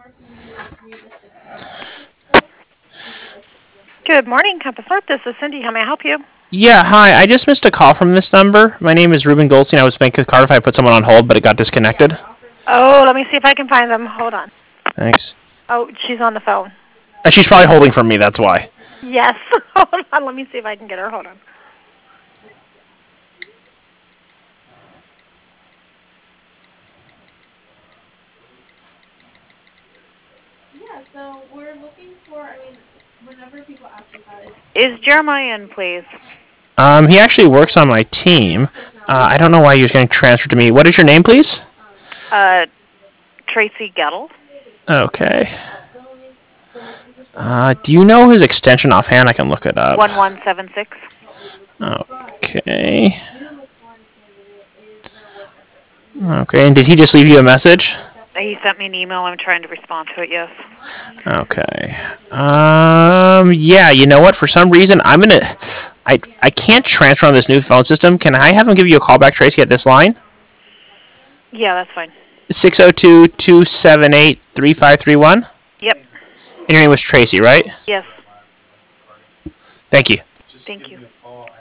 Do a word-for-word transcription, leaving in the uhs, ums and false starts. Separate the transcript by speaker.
Speaker 1: Good morning, Compass North. This is Cindy. How may I help you?
Speaker 2: Yeah, hi. I just missed a call from this number. My name is Ruben Goldstein. I was banking with Cardiff. I put someone on hold, but it got disconnected.
Speaker 1: Oh, let me see if I can find them. Hold on.
Speaker 2: Thanks.
Speaker 1: Oh, she's on the phone.
Speaker 2: Uh, she's probably holding for me, that's why.
Speaker 1: Yes. Hold on. Let me see if I can get her. Hold on. Is Jeremiah in, please?
Speaker 2: Um, he actually works on my team. Uh, I don't know why he was getting transferred to me. What is your name, please?
Speaker 1: Uh, Tracy Gettle.
Speaker 2: Okay. Uh, do you know his extension offhand? I can look it up.
Speaker 1: one one seven six.
Speaker 2: Okay. Okay, and did he just leave you a message?
Speaker 1: He sent me an email. I'm trying to respond to it, yes.
Speaker 2: Okay. Um, yeah, you know what? For some reason, I'm going to... I, I can't transfer on this new phone system. Can I have him give you a call back, Tracy, at this line?
Speaker 1: Yeah, that's fine.
Speaker 2: six oh two, two seven eight, three five three one?
Speaker 1: Yep.
Speaker 2: And your name was Tracy, right?
Speaker 1: Yes.
Speaker 2: Thank you.
Speaker 1: Thank you.